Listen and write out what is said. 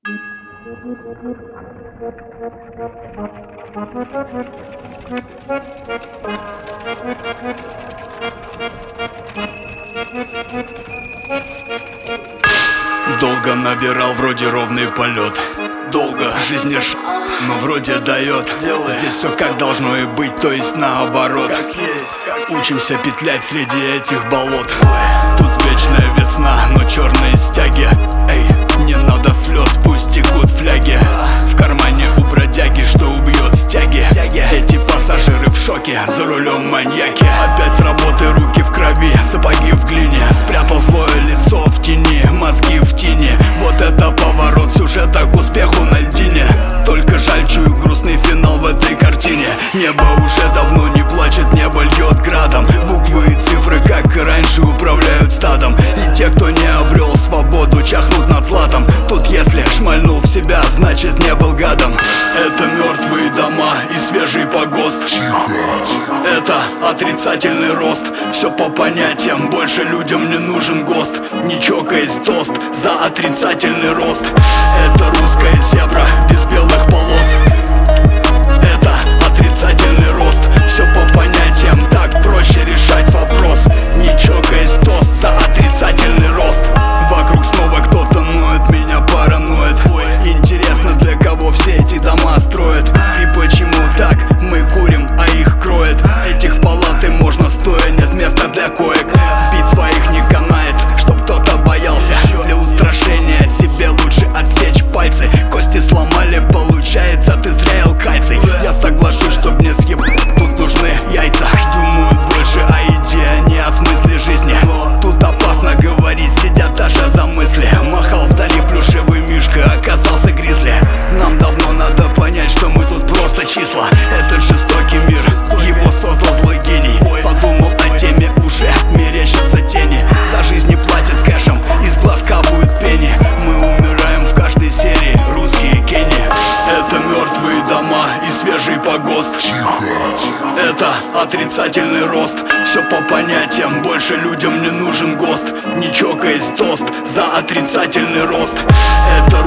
Долго набирал, вроде ровный полет. Долго жизнь не но вроде дает. Здесь все как должно и быть, то есть наоборот. Учимся петлять среди этих болот. Тут вечная весна, но черные стяги. Эй, не надо слез, пусть текут фляги. В кармане у бродяги, что убьет стяги. Эти пассажиры в шоке, за рулем маньяки. Опять с работы руки в крови, сапоги в глине. Спрятал злое лицо в тени, мозги в тени. Вот это поворот сюжета к успеху на льдине. Только жаль, чую грустный финал в этой картине. Небо уже давно не плачет, небо льет градом. Буквы и цифры, как и раньше, управляют стадом. И те, кто не обрел свободу, чахнут над златом. Тут если шмальнул в себя, значит не был гадом. Это мертвые дома и свежий погост. Это отрицательный рост. Все по понятиям, больше людям не нужен ГОСТ. Не чокаясь, тост за отрицательный рост. Это русская зебра без белых полос. Это отрицательный рост. Все по понятиям, так проще решать вопрос. Не чокаясь, тост за отрицательный рост. Вокруг снова кто-то ноет, меня параноид. Интересно, для кого все эти дома строят. И почему так мы курим, а их кроет. Этих в палаты можно стоя, нет места для коек. Бить своих не канает, чтоб кто-то боялся. Для устрашения себе лучше отсечь пальцы. Кости сломали, получается, ты зря ел кальций. Я соглашусь, чтоб не съеб... Тут нужны яйца. Думают больше о еде, а не о смысле жизни. Тут опасно говорить, сидят даже за мысли. Махал вдали плюшевый мишка, оказался гризли. Нам давно надо понять, что мы тут просто числа. Этот жестокий мир, его создал злой гений. Подумал о теме, уже мерещатся тени. За жизнь не платят кэшем, из глаз капают пени. Мы умираем в каждой серии, русские Кенни. Это мертвые дома и свежий погост. Это отрицательный рост. Все по понятиям, больше людям не нужен ГОСТ. Не чокаясь, тост за отрицательный рост. Это